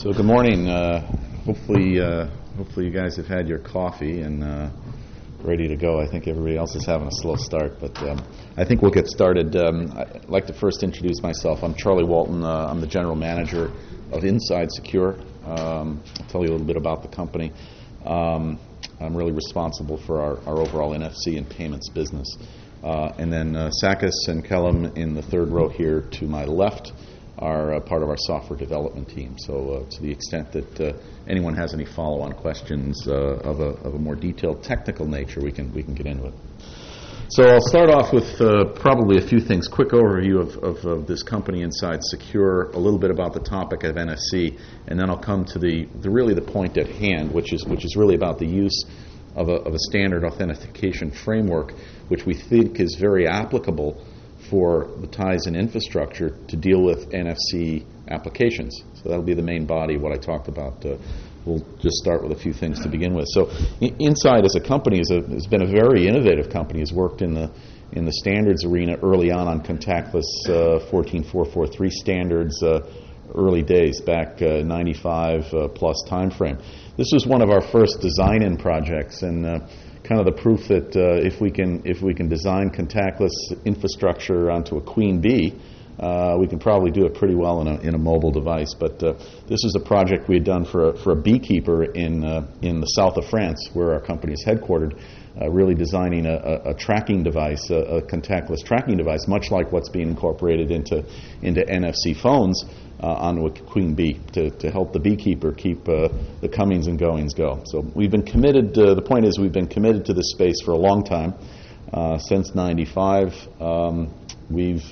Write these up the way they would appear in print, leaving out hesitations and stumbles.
So good morning. Hopefully you guys have had your coffee and ready to go. I think everybody else is having a slow start, but I think we'll get started. I'd like to first introduce myself. I'm Charlie Walton. I'm the general manager of Inside Secure. I'll tell you a little bit about the company. I'm really responsible for our overall NFC and payments business. And then Sakis and Kellum in the third row here to my left are part of our software development team. So to the extent that anyone has any follow-on questions of a more detailed technical nature, we can get into it. So I'll start off with probably a few things. Quick overview of this company Inside Secure, a little bit about the topic of NFC, and then I'll come to the point at hand, which is really about the use of a standard authentication framework, which we think is very applicable for the ties and infrastructure to deal with NFC applications. So that'll be the main body of what I talked about. We'll just start with a few things to begin with. So Inside as a company has been a very innovative company. Has worked in the standards arena early on contactless 14443 standards, early days, back 95 plus time frame. This was one of our first design-in projects, and kind of the proof that if we can design contactless infrastructure onto a Queen Bee, we can probably do it pretty well in a mobile device. But this is a project we had done for a beekeeper in the south of France, where our company is headquartered, really designing a tracking device, a contactless tracking device, much like what's being incorporated into NFC phones, onto a Queen Bee to help the beekeeper keep the comings and goings go. So we've been committed. The point is, we've been committed to this space for a long time, since '95. We've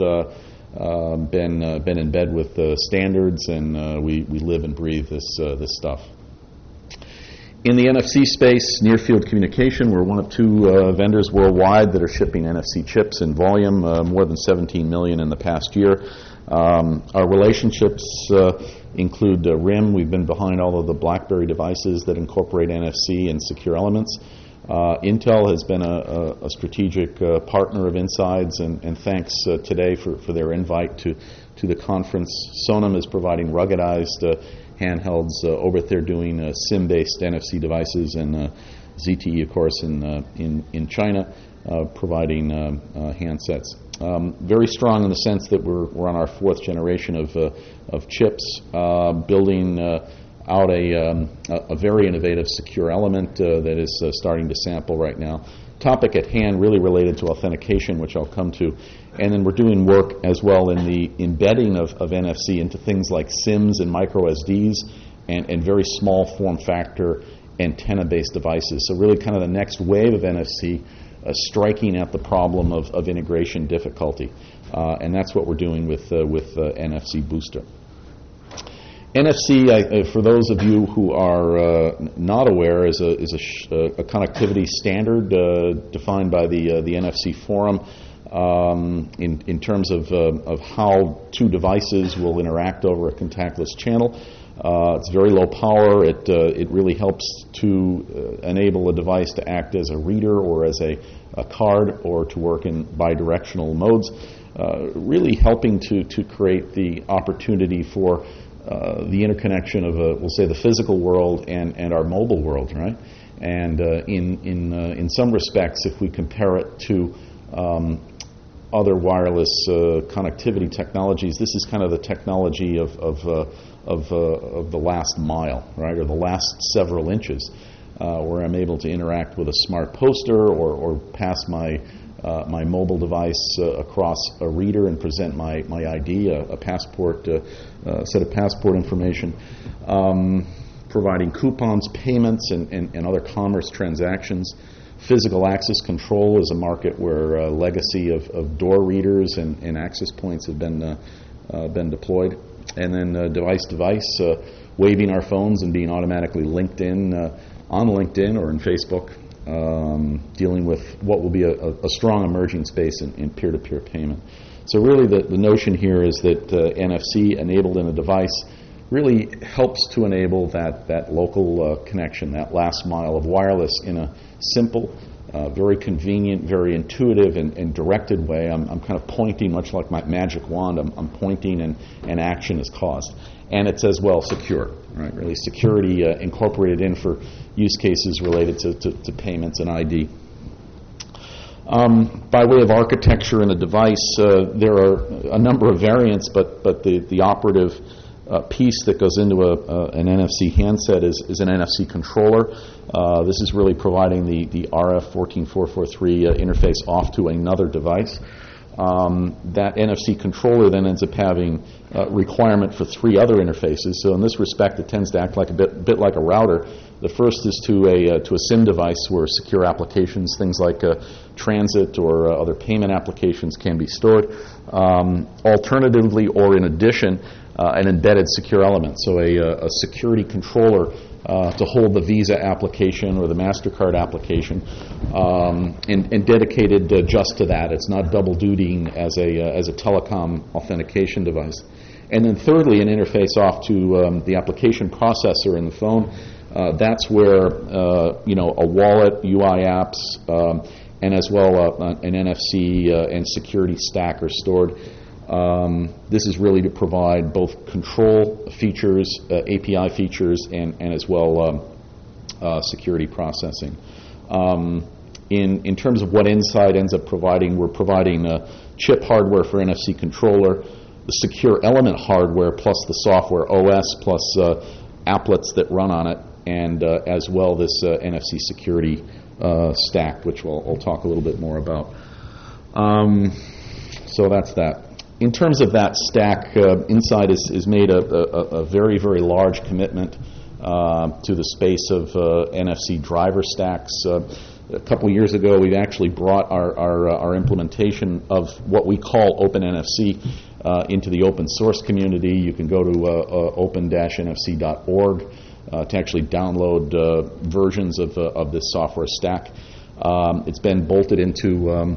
been in bed with the standards, and we live and breathe this stuff. In the NFC space, near field communication, we're one of two vendors worldwide that are shipping NFC chips in volume, more than 17 million in the past year. Our relationships include RIM. We've been behind all of the BlackBerry devices that incorporate NFC and secure elements. Intel has been a strategic partner of Inside's, and thanks today for their invite to the conference. Sonam is providing ruggedized handhelds. Over there doing SIM-based NFC devices, and ZTE, of course, in China, providing handsets. Very strong in the sense that we're on our fourth generation of chips, building out a very innovative secure element that is starting to sample right now. Topic at hand really related to authentication, which I'll come to, and then we're doing work as well in the embedding of NFC into things like SIMs and micro SDs and very small form factor antenna-based devices. So really kind of the next wave of NFC, striking at the problem of integration difficulty, and that's what we're doing with NFC Booster. NFC, for those of you who are not aware, is a connectivity standard defined by the NFC Forum in terms of how two devices will interact over a contactless channel. It's very low power. It really helps to enable a device to act as a reader or as a card, or to work in bidirectional modes, really helping to create the opportunity for the interconnection of, we'll say, the physical world and our mobile world, right? And in some respects, if we compare it to other wireless connectivity technologies, this is kind of the technology of the last mile, right, or the last several inches, where I'm able to interact with a smart poster or pass my mobile device across a reader and present my ID, a passport, set of passport information, providing coupons, payments, and other commerce transactions. Physical access control is a market where legacy of door readers and access points have been deployed. And then device-to-device, waving our phones and being automatically linked in on LinkedIn or in Facebook, dealing with what will be a strong emerging space in peer-to-peer payment. So really the notion here is that NFC enabled in a device really helps to enable that local connection, that last mile of wireless in a simple, very convenient, very intuitive and directed way. I'm kind of pointing, much like my magic wand. I'm pointing and action is caused. And it's as well secure, right? Really security incorporated in for use cases related to payments and ID. By way of architecture in the device, there are a number of variants, but the operative piece that goes into an NFC handset is an NFC controller. This is really providing the RF14443 interface off to another device. That NFC controller then ends up having requirement for 3 other interfaces. So in this respect, it tends to act like a bit like a router. The first is to a SIM device where secure applications, things like transit or other payment applications, can be stored. Alternatively, or in addition, an embedded secure element, so a security controller to hold the Visa application or the MasterCard application, and dedicated just to that. It's not double dutying as a telecom authentication device. And then thirdly, an interface off to the application processor in the phone. That's where a wallet, UI apps, and as well an NFC and security stack are stored. This is really to provide both control features, API features, and as well security processing. In terms of what Insight ends up providing, we're providing chip hardware for NFC controller, the secure element hardware plus the software OS plus applets that run on it, and as well this NFC security stack, which I'll talk a little bit more about. So that's that. In terms of that stack, Insight has made a very, very large commitment to the space of NFC driver stacks. A couple years ago, we actually brought our implementation of what we call OpenNFC into the open source community. You can go to open-nfc.org to actually download versions of this software stack. It's been bolted into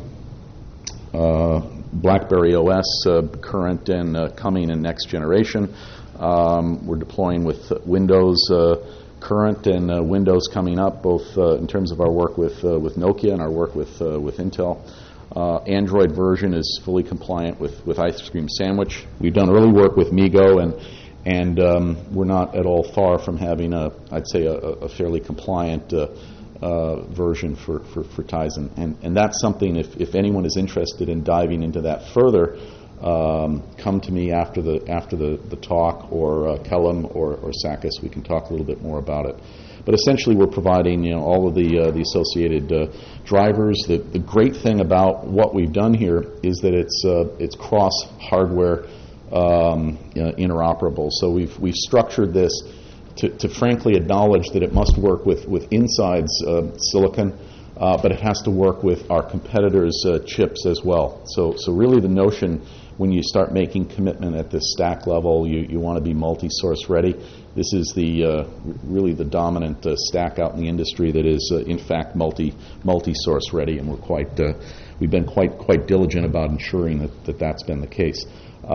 BlackBerry OS, current and coming and next generation. We're deploying with Windows current and Windows coming up, both in terms of our work with Nokia and our work with Intel. Android version is fully compliant with Ice Cream Sandwich. We've done early work with MeeGo, and we're not at all far from having I'd say a fairly compliant version for Tizen, and that's something. If anyone is interested in diving into that further, come to me after the talk, or Kellum or Sakis. We can talk a little bit more about it. But essentially, we're providing all of the associated drivers. The great thing about what we've done here is that it's cross hardware interoperable. So we've structured this to frankly acknowledge that it must work with Insight's silicon, but it has to work with our competitors' chips as well. So really the notion when you start making commitment at this stack level, you want to be multi-source ready. This is really the dominant stack out in the industry that is in fact multi-source ready, and we've been quite diligent about ensuring that that's been the case.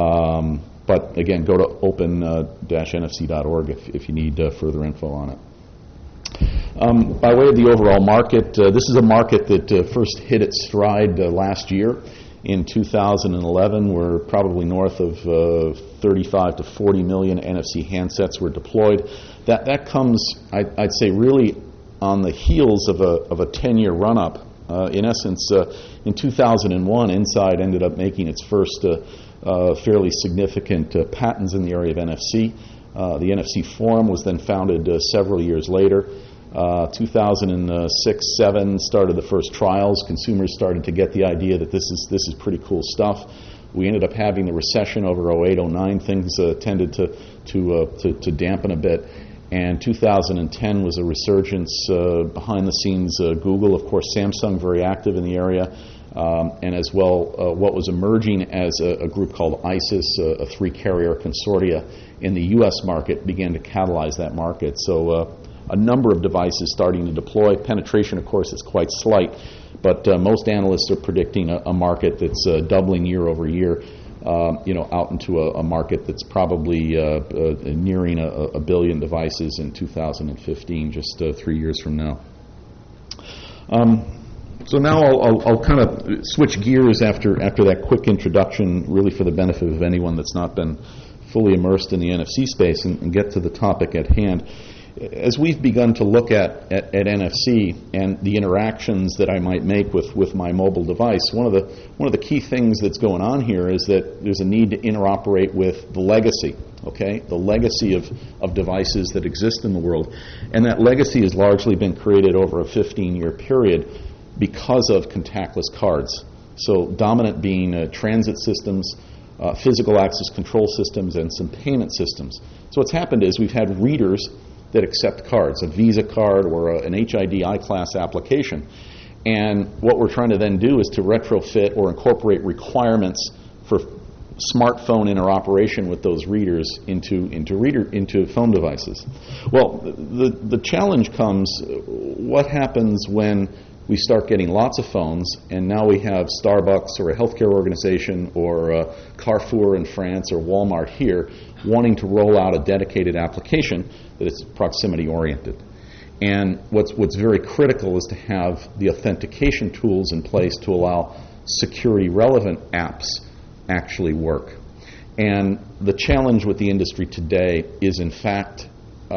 But again, go to open-nfc.org if you need further info on it. By way of the overall market, this is a market that first hit its stride last year. In 2011, we're probably north of 35 to 40 million NFC handsets were deployed. That comes, I'd say, really on the heels of a 10-year run-up. In essence, in 2001, Insight ended up making its first fairly significant patents in the area of NFC. The NFC Forum was then founded several years later. 2006-07 started the first trials. Consumers started to get the idea that this is pretty cool stuff. We ended up having the recession over 08-09. Things tended to dampen a bit. And 2010 was a resurgence behind the scenes. Google, of course, Samsung, very active in the area. And as well, what was emerging as a group called ISIS, a 3-carrier consortia in the U.S. market, began to catalyze that market. So a number of devices starting to deploy. Penetration, of course, is quite slight, but most analysts are predicting a market that's doubling year over year, out into a market that's probably nearing a billion devices in 2015, just 3 years from now. So now I'll kind of switch gears after that quick introduction, really for the benefit of anyone that's not been fully immersed in the NFC space, and get to the topic at hand. As we've begun to look at NFC and the interactions that I might make with my mobile device, one of the key things that's going on here is that there's a need to interoperate with the legacy, okay? The legacy of devices that exist in the world. And that legacy has largely been created over a 15-year period because of contactless cards. So dominant being transit systems, physical access control systems, and some payment systems. So what's happened is we've had readers that accept cards, a Visa card or an HID I-Class application. And what we're trying to then do is to retrofit or incorporate requirements for smartphone interoperation with those readers into phone devices. Well, the challenge comes, what happens when we start getting lots of phones, and now we have Starbucks or a healthcare organization or Carrefour in France or Walmart here wanting to roll out a dedicated application that is proximity-oriented. And what's very critical is to have the authentication tools in place to allow security-relevant apps actually work. And the challenge with the industry today is, in fact,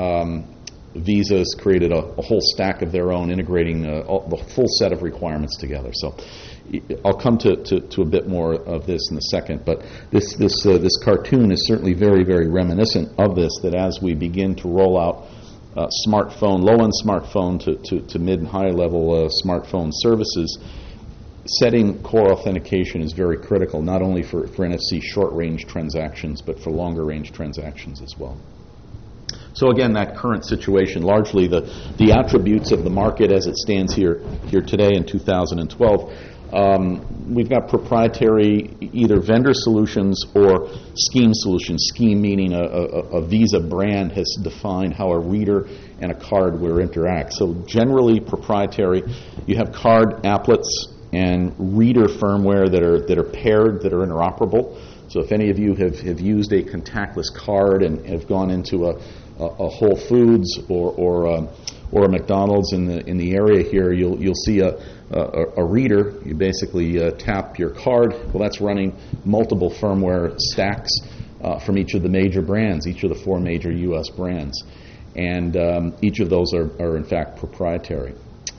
Visa has created a whole stack of their own, integrating the full set of requirements together. So I'll come to a bit more of this in a second, but this cartoon is certainly very, very reminiscent of this, that as we begin to roll out smartphone, low-end smartphone to mid and high-level smartphone services, setting core authentication is very critical, not only for NFC short-range transactions, but for longer-range transactions as well. So again, that current situation, largely the attributes of the market as it stands here today in 2012, we've got proprietary either vendor solutions or scheme solutions. Scheme meaning a Visa brand has defined how a reader and a card will interact. So generally proprietary. You have card applets and reader firmware that are paired, that are interoperable. So if any of you have used a contactless card and have gone into a Whole Foods or a McDonald's in the area here, you'll see a reader. You basically tap your card. Well, that's running multiple firmware stacks from each of the major brands, each of the 4 major U.S. brands, and each of those are in fact proprietary.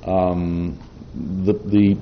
The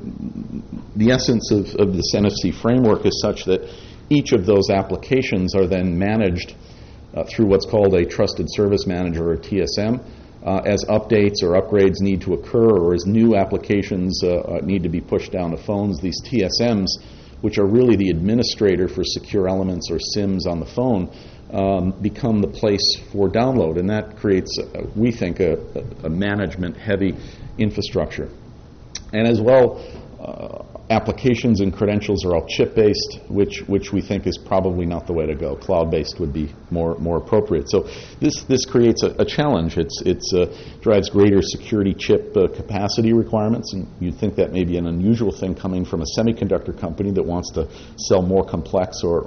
essence of this NFC framework is such that each of those applications are then managed through what's called a Trusted Service Manager, or TSM, as updates or upgrades need to occur, or as new applications need to be pushed down to phones. These TSMs, which are really the administrator for secure elements or SIMs on the phone, become the place for download, and that creates, we think, a management-heavy infrastructure. And as well, applications and credentials are all chip-based, which we think is probably not the way to go. Cloud-based would be more appropriate. So this creates a challenge. It drives greater security chip capacity requirements, and you'd think that may be an unusual thing coming from a semiconductor company that wants to sell more complex or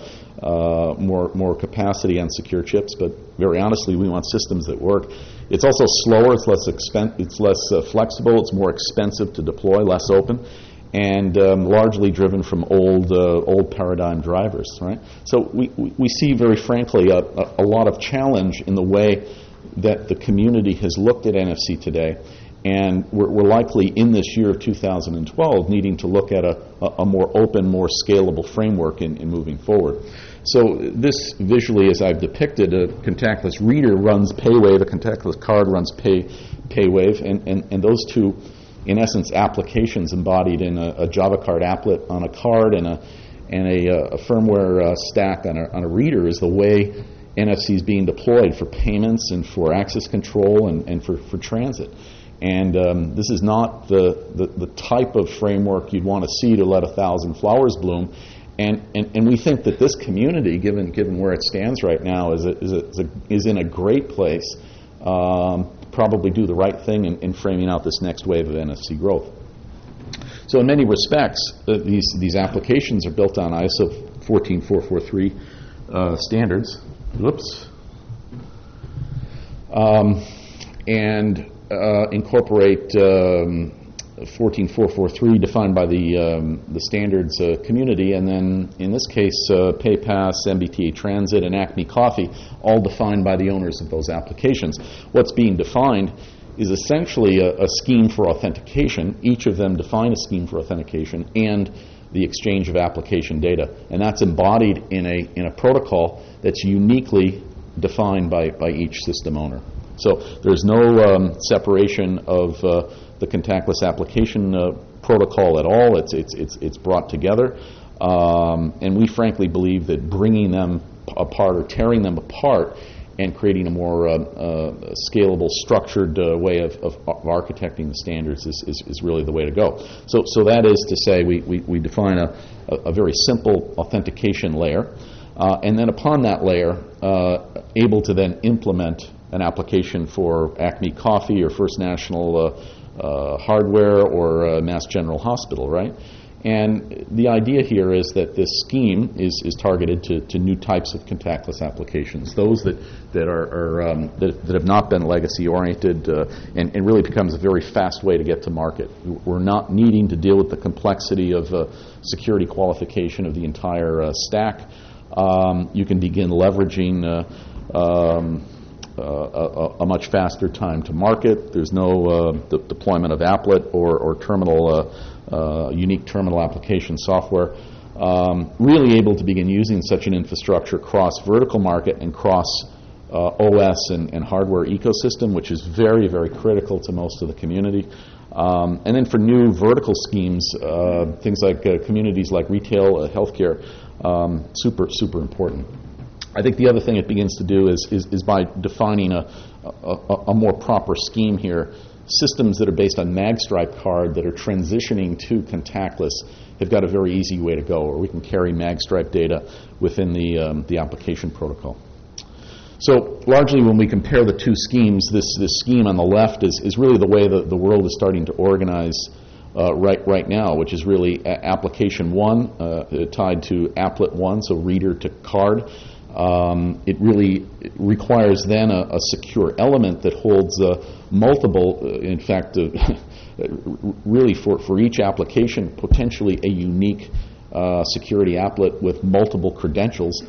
more capacity on secure chips. But very honestly, we want systems that work. It's also slower. It's less flexible. It's more expensive to deploy, less open, and largely driven from old paradigm drivers, right? So we see, very frankly, a lot of challenge in the way that the community has looked at NFC today, and we're likely in this year of 2012 needing to look at a more open, more scalable framework in moving forward. So this visually, as I've depicted, a contactless reader runs PayWave, a contactless card runs PayWave, and those two, in essence, applications embodied in a Java card applet on a card and a firmware stack on a reader is the way NFC is being deployed for payments and for access control and for transit. And this is not the type of framework you'd want to see to let 1,000 flowers bloom. And we think that this community, given where it stands right now, is in a great place. Probably do the right thing in framing out this next wave of NFC growth. So in many respects, these applications are built on ISO 14443 standards. Whoops. And incorporate 14443 defined by the standards community, and then in this case PayPass, MBTA Transit, and Acme Coffee, all defined by the owners of those applications. What's being defined is essentially a scheme for authentication. Each of them define a scheme for authentication and the exchange of application data, and that's embodied in a protocol that's uniquely defined by each system owner. So there's no separation of the contactless application protocol at all. It's brought together, and we frankly believe that bringing them apart or tearing them apart and creating a more scalable, structured way of architecting the standards is really the way to go. So that is to say, we define a very simple authentication layer, and then upon that layer, able to then implement an application for Acme Coffee or First National Hardware or Mass General Hospital, right? And the idea here is that this scheme is targeted to new types of contactless applications, those that have not been legacy oriented, and really becomes a very fast way to get to market. We're not needing to deal with the complexity of security qualification of the entire stack. You can begin leveraging a much faster time to market. There's no deployment of applet or terminal, unique terminal application software. Really able to begin using such an infrastructure cross vertical market and cross OS and hardware ecosystem, which is very, very critical to most of the community. And then for new vertical schemes, things like communities like retail, healthcare, super important. I think the other thing it begins to do is by defining a more proper scheme here, systems that are based on magstripe card that are transitioning to contactless have got a very easy way to go, or we can carry magstripe data within the application protocol. So largely when we compare the two schemes, this scheme on the left is really the way the world is starting to organize right now, which is really application one tied to applet one, so reader to card. It really requires then a secure element that holds multiple, in fact, really for each application, potentially a unique security applet with multiple credentials.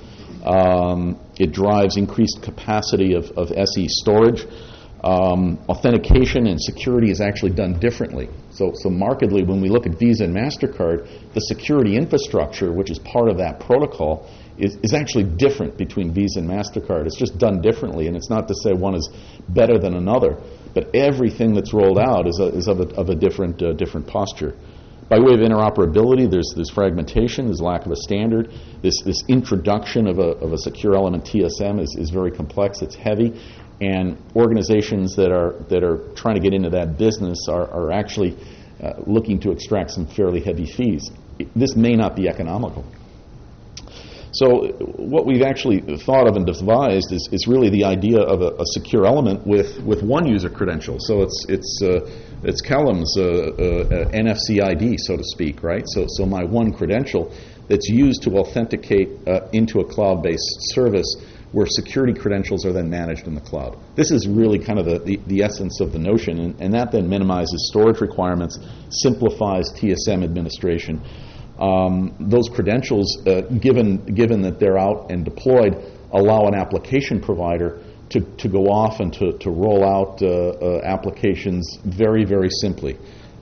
It drives increased capacity of SE storage. Authentication and security is actually done differently. So markedly, when we look at Visa and MasterCard, the security infrastructure, which is part of that protocol, is actually different between Visa and MasterCard. It's just done differently, and it's not to say one is better than another, but everything that's rolled out is of a different posture. By way of interoperability, there's fragmentation, there's lack of a standard. This introduction of a secure element TSM is very complex, it's heavy, and organizations that are trying to get into that business are actually looking to extract some fairly heavy fees. This may not be economical. So what we've actually thought of and devised is really the idea of a secure element with one user credential. So it's Callum's NFC ID, so to speak, right? So my one credential that's used to authenticate into a cloud-based service where security credentials are then managed in the cloud. This is really kind of the essence of the notion, and that then minimizes storage requirements, simplifies TSM administration. Those credentials, given that they're out and deployed, allow an application provider to go off and to roll out applications very, very simply.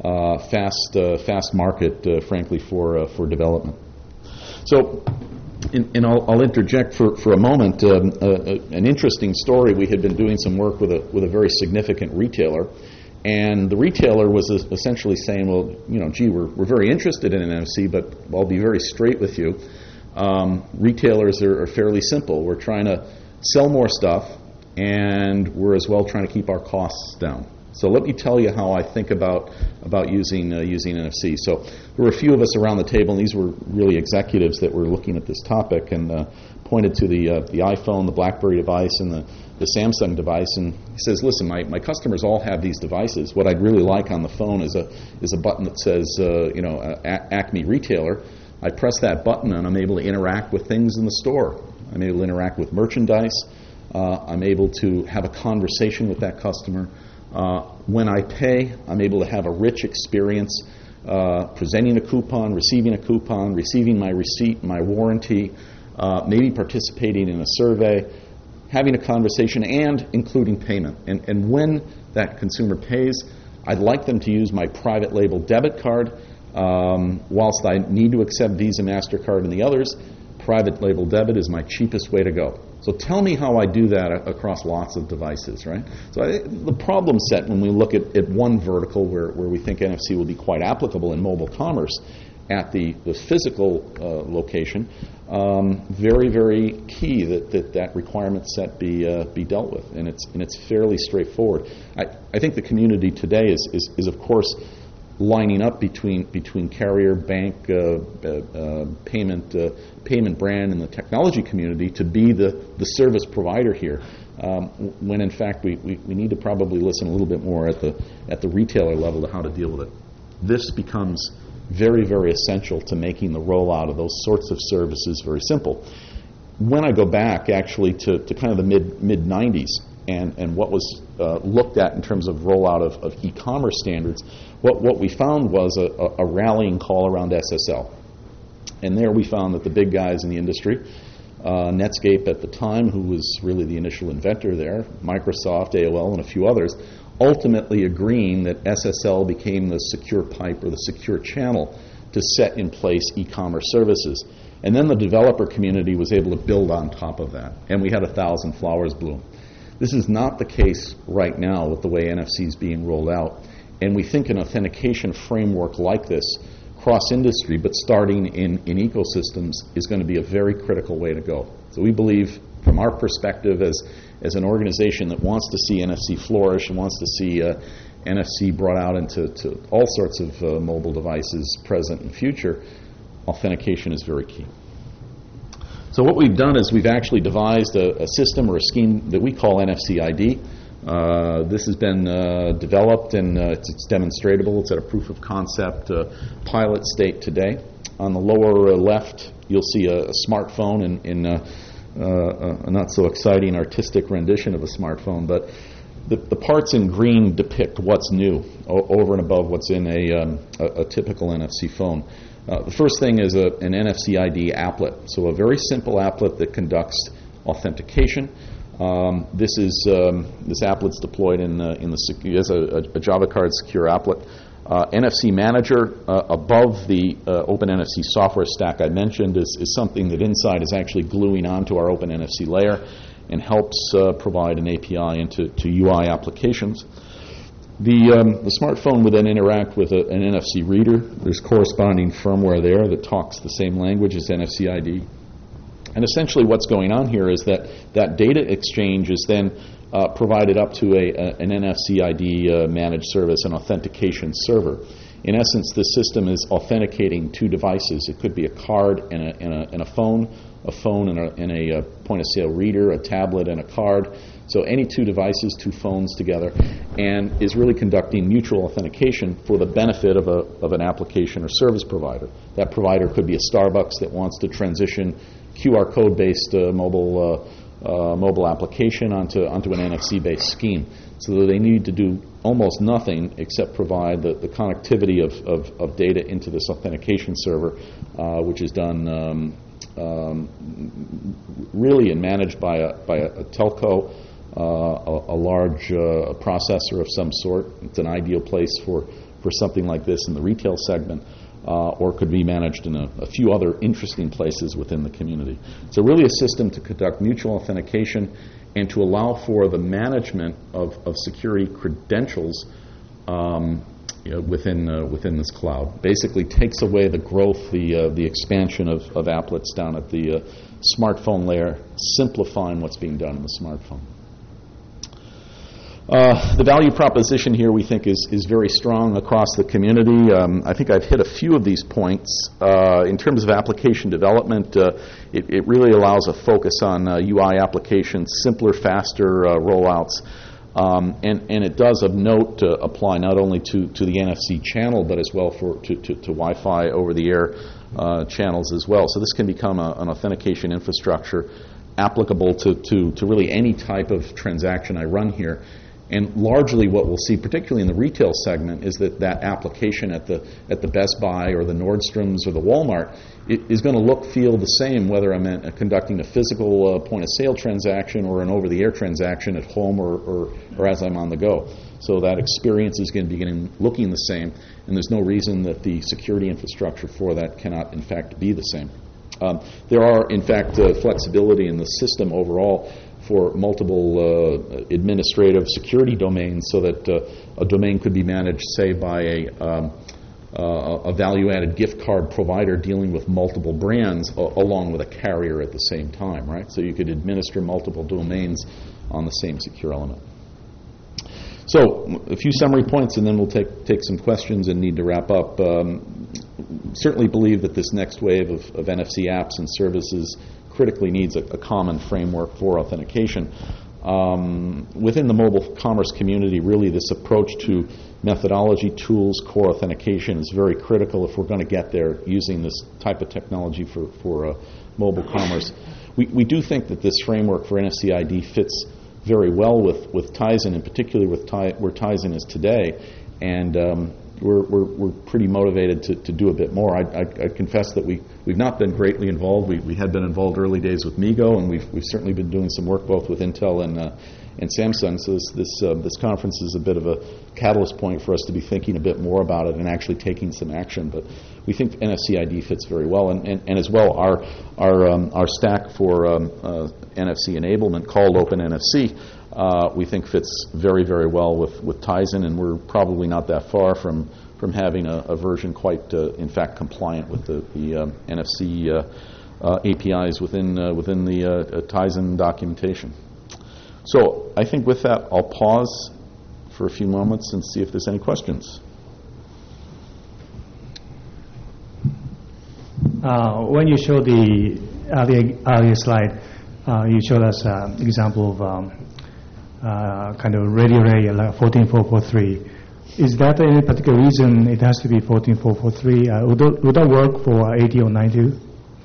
Fast market, frankly, for development. So, and I'll interject for a moment an interesting story. We had been doing some work with a very significant retailer. And the retailer was essentially saying, well, gee, we're very interested in an NFC, but I'll be very straight with you. Retailers are fairly simple. We're trying to sell more stuff, and we're as well trying to keep our costs down. So let me tell you how I think about using NFC. So there were a few of us around the table, and these were really executives that were looking at this topic, and pointed to the iPhone, the BlackBerry device, and the Samsung device, and he says, listen, my customers all have these devices. What I'd really like on the phone is a button that says, Acme Retailer. I press that button, and I'm able to interact with things in the store. I'm able to interact with merchandise. I'm able to have a conversation with that customer. When I pay, I'm able to have a rich experience presenting a coupon, receiving my receipt, my warranty, maybe participating in a survey, having a conversation, and including payment. And when that consumer pays, I'd like them to use my private label debit card. Whilst I need to accept Visa, MasterCard, and the others, private label debit is my cheapest way to go. So tell me how I do that across lots of devices, right? So the problem set when we look at one vertical where we think NFC will be quite applicable in mobile commerce at the physical location, very, very key that requirement set be dealt with, and it's fairly straightforward. I think the community today is of course lining up between carrier, bank, payment brand, and the technology community to be the service provider here. When in fact we need to probably listen a little bit more at the retailer level to how to deal with it. This becomes very, very essential to making the rollout of those sorts of services very simple. When I go back actually to kind of the mid-90s and what was looked at in terms of rollout of e-commerce standards, what we found was a rallying call around SSL. And there we found that the big guys in the industry, Netscape at the time, who was really the initial inventor there, Microsoft, AOL, and a few others, ultimately agreeing that SSL became the secure pipe or the secure channel to set in place e-commerce services. And then the developer community was able to build on top of that, and we had 1,000 flowers bloom. This is not the case right now with the way NFC is being rolled out, and we think an authentication framework like this, cross-industry, but starting in ecosystems, is going to be a very critical way to go. So we believe, from our perspective as an organization that wants to see NFC flourish and wants to see NFC brought out into all sorts of mobile devices, present and future, authentication is very key. So what we've done is we've actually devised a system or a scheme that we call NFC ID. This has been developed and it's demonstratable. It's at a proof of concept pilot state today. On the lower left, you'll see a smartphone in a not so exciting artistic rendition of a smartphone, but the parts in green depict what's new over and above what's in a typical NFC phone. The first thing is an NFC ID applet, so a very simple applet that conducts authentication. This applet's deployed as a Java Card secure applet. NFC Manager above the Open NFC software stack I mentioned is something that Inside is actually gluing onto our Open NFC layer and helps provide an API into UI applications. The smartphone would then interact with an NFC reader. There's corresponding firmware there that talks the same language as NFC ID. And essentially what's going on here is that data exchange is then provided up to an NFC ID managed service, an authentication server. In essence, the system is authenticating two devices. It could be a card and a phone and a point-of-sale reader, a tablet and a card. So any two devices, two phones together, and is really conducting mutual authentication for the benefit of an application or service provider. That provider could be a Starbucks that wants to transition QR code-based mobile application onto an NFC-based scheme. So they need to do almost nothing except provide the connectivity of data into this authentication server, which is done really and managed by a telco, a large processor of some sort. It's an ideal place for something like this in the retail segment, or could be managed in a few other interesting places within the community. So really a system to conduct mutual authentication and to allow for the management of security credentials within this cloud. Basically takes away the growth, the expansion of applets down at the smartphone layer, simplifying what's being done in the smartphone. The value proposition here we think is very strong across the community. I think I've hit a few of these points. In terms of application development, it really allows a focus on UI applications, simpler, faster rollouts. And it does of note apply not only to the NFC channel, but as well to Wi-Fi over-the-air channels as well. So this can become an authentication infrastructure applicable to really any type of transaction I run here. And largely what we'll see, particularly in the retail segment, is that application at the Best Buy or the Nordstroms or the Walmart is going to look, feel the same whether I'm conducting a physical point-of-sale transaction or an over-the-air transaction at home or as I'm on the go. So that experience is going to be looking the same, and there's no reason that the security infrastructure for that cannot, in fact, be the same. There are, in fact, flexibility in the system overall for multiple administrative security domains, so that a domain could be managed, say, by a value-added gift card provider dealing with multiple brands along with a carrier at the same time, right? So you could administer multiple domains on the same secure element. So a few summary points, and then we'll take some questions and need to wrap up. Certainly believe that this next wave of NFC apps and services critically needs a common framework for authentication. Within the mobile commerce community, really this approach to methodology, tools, core authentication is very critical if we're going to get there using this type of technology for mobile commerce. We do think that this framework for NFC ID fits very well with Tizen, and particularly with where Tizen is today, and we're pretty motivated to do a bit more. I confess that we've not been greatly involved. We had been involved early days with MeeGo, and we've certainly been doing some work both with Intel and Samsung. So this conference is a bit of a catalyst point for us to be thinking a bit more about it and actually taking some action. But we think NFC ID fits very well, and as well our stack for NFC enablement called OpenNFC. We think fits very, very well with Tizen, and we're probably not that far from having a version quite, in fact, compliant with the NFC APIs within the Tizen documentation. So I think with that, I'll pause for a few moments and see if there's any questions. When you show the earlier slide, you showed us an example of kind of radio array like 14443. Is that any particular reason it has to be 14443? Would that work for 8092?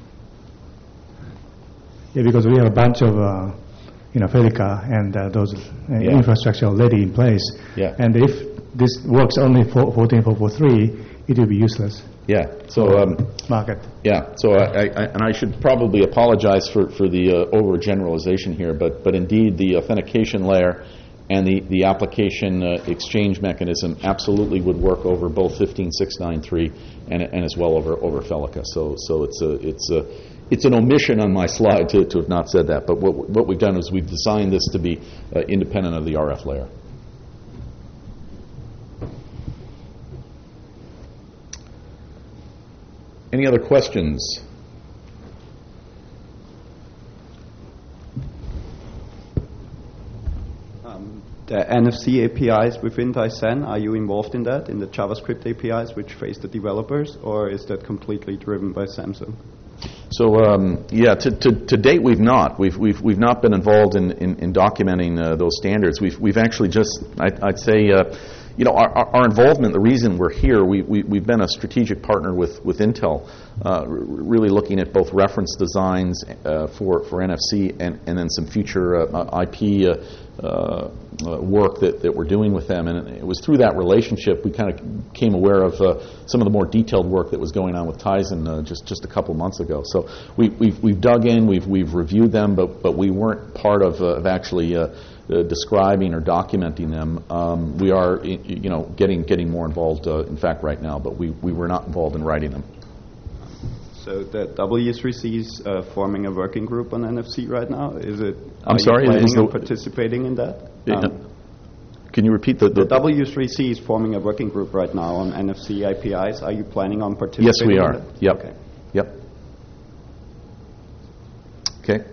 Yeah, because we have a bunch of Felica and those infrastructure already in place. Yeah. And if this works only for 14443, it will be useless. Yeah. So market. Yeah. So I should probably apologize for the overgeneralization here, but indeed the authentication layer and the application exchange mechanism absolutely would work over both 15693 and as well over Felica. So it's an omission on my slide to have not said that. But what we've done is we've designed this to be independent of the RF layer. Any other questions? The NFC APIs within Tizen, are you involved in that, in the JavaScript APIs which face the developers, or is that completely driven by Samsung? So to date we've not. We've not been involved in documenting those standards. We've actually just I'd say. Our involvement, the reason we're here, we've been a strategic partner with Intel, really looking at both reference designs for NFC and then some future IP work that we're doing with them. And it was through that relationship we kind of became aware of some of the more detailed work that was going on with Tizen just a couple months ago. So we've dug in, we've reviewed them, but we weren't part of actually describing or documenting them. We are, getting more involved. In fact, right now, but we were not involved in writing them. So the W3C is forming a working group on NFC right now. Is it? I'm sorry. Are you planning on participating in that? Can you repeat the W3C is forming a working group right now on NFC APIs. Are you planning on participating? Yes, we are. In that? Yep. Okay. Yep. Okay.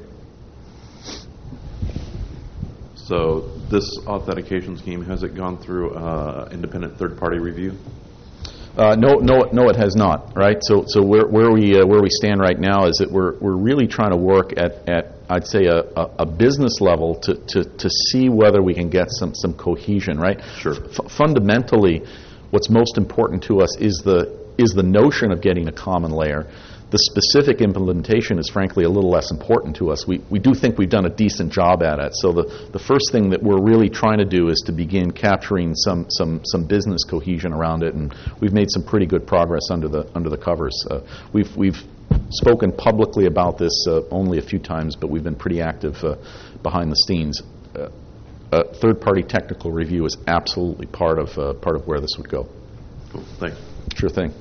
So this authentication scheme, has it gone through independent third-party review? No, it has not. Right. So where we stand right now is that we're really trying to work at I'd say a business level to see whether we can get some cohesion. Right. Sure. Fundamentally, what's most important to us is the notion of getting a common layer. The specific implementation is frankly a little less important to us. We do think we've done a decent job at it. So the first thing that we're really trying to do is to begin capturing some business cohesion around it, and we've made some pretty good progress under the covers. We've spoken publicly about this only a few times, but we've been pretty active behind the scenes. Third-party technical review is absolutely part of where this would go. Cool. Thanks. Sure thing.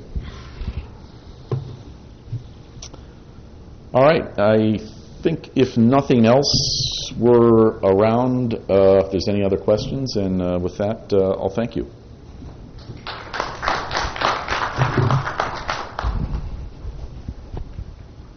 All right. I think if nothing else, we're around if there's any other questions. And with that, I'll thank you.